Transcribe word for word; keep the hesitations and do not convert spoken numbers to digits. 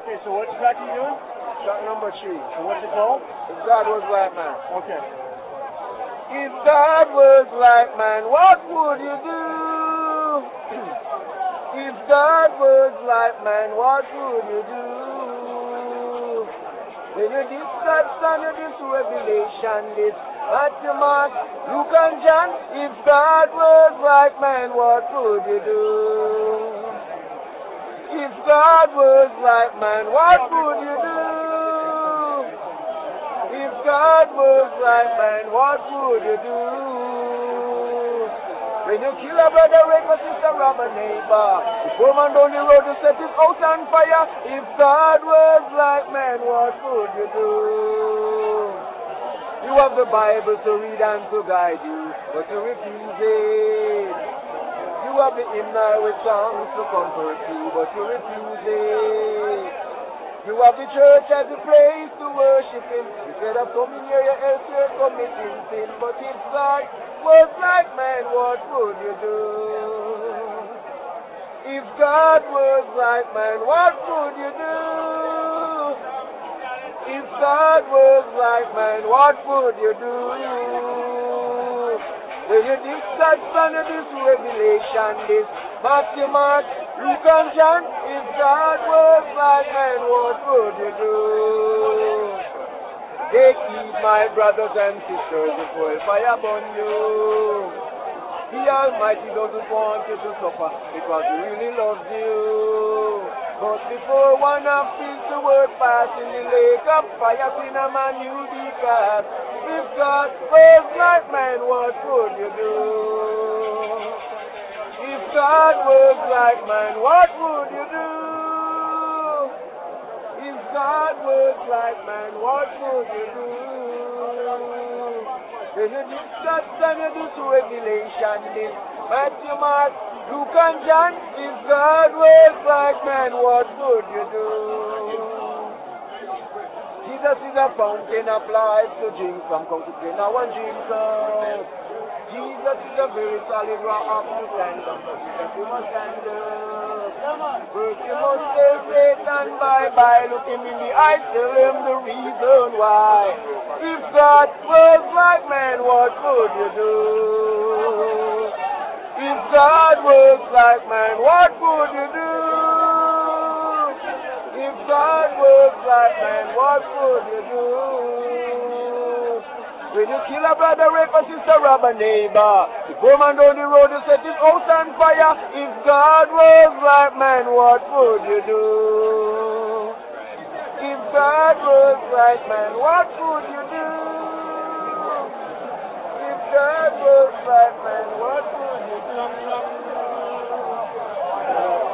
Okay, so what track are you doing? Track number three. And what's it called? If God was like man. Okay. If God was like man, what would you do? If God was like man, what would you do? When you discuss and you this revelation, this Matthew, Mark, Luke and John, if God was like man, what would you do? If God was like man, what would you do? If God was like man, what would you do? When you kill a brother, rape a sister, rob a neighbor, the poor man down the road to set his house on fire. If God was like man, what would you do? You have the Bible to read and to guide you, but you refuse it. You have the hymnal with songs to comfort you, but you refuse it. You have the church as a place to worship Him. Instead of coming here, you're elsewhere committing sin. But if God was like man, what would you do? If God was like man, what would you do? If God was like man, what would you do? When you discuss under this revelation, this Matthew, Mark, Luke and John, if God was like man, what would you do? Take heed, my brothers and sisters, the full fire upon you. The Almighty doesn't want you to suffer because He really loves you. But before one of these the word pass in the lake of fire, sin a man you be cast. If God was like man, what would you do? If God was like man, what would you do? If God was like man, what would you do? When you discuss and you do revelation, this Matthew, Mark, Luke and John, if God was like man, what would you do? Jesus is a fountain of life to drink from, come to play now and drink some. Jesus is a very solid rock to stand on, so Jesus you must stand up. First you must say Satan bye-bye, look him in the eyes, tell him the reason why. If God was like man, what would you do? If God was like man, what would you do? If God was like man, what would you do? When you kill a brother, rape a sister, rob a neighbor, the poor man down the road to set his house on fire. If God was like man, what would you do? If God was like man, what would you do? If God was like man, what would you do?